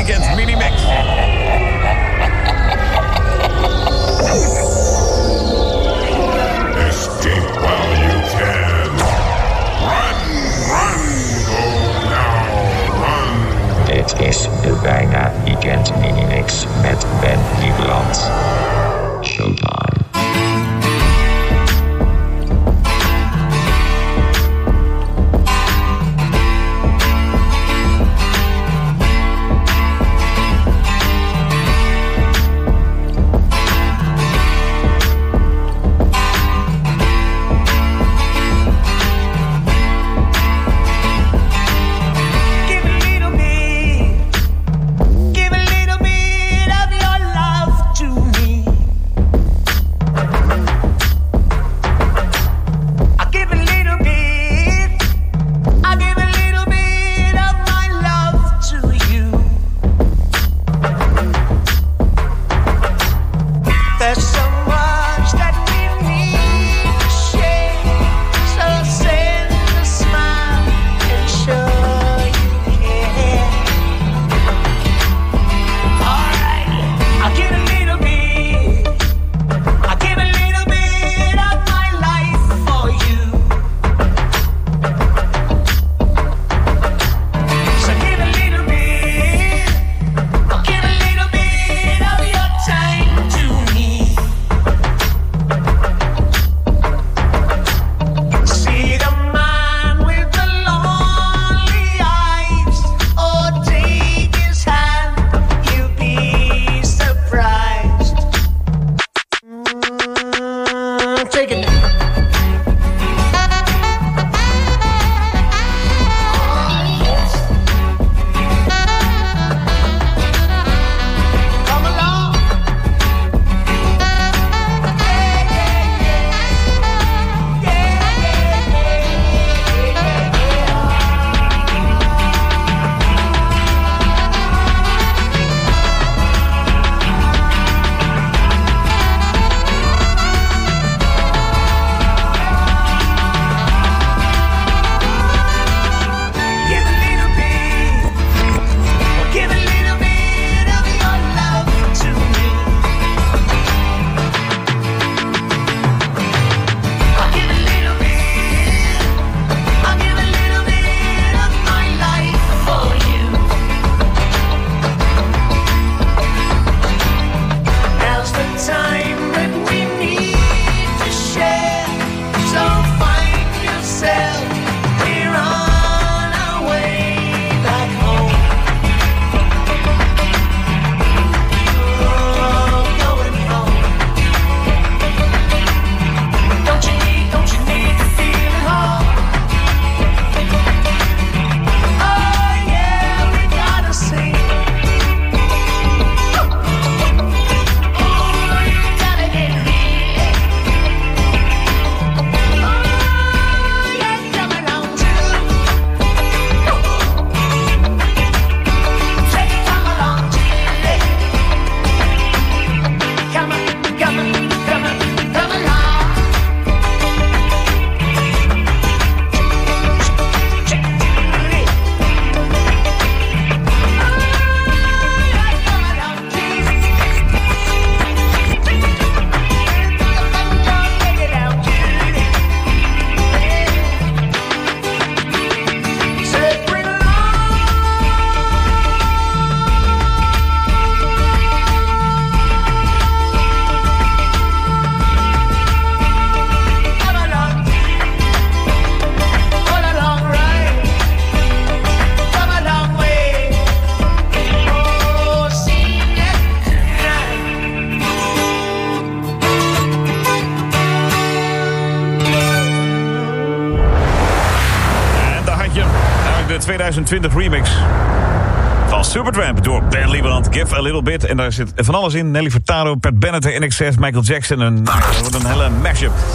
Weekend Minimix. Escape while you can. Run, go now, run. Dit is de Bijna Weekend Minimix met Ben Lieberland. Showtime. De 2020 remix van Supertramp door Ben Lieberland, Give a Little Bit. En daar zit van alles in. Nelly Furtado, Pat Benatar, INXS, Michael Jackson. Dat wordt een hele mashup.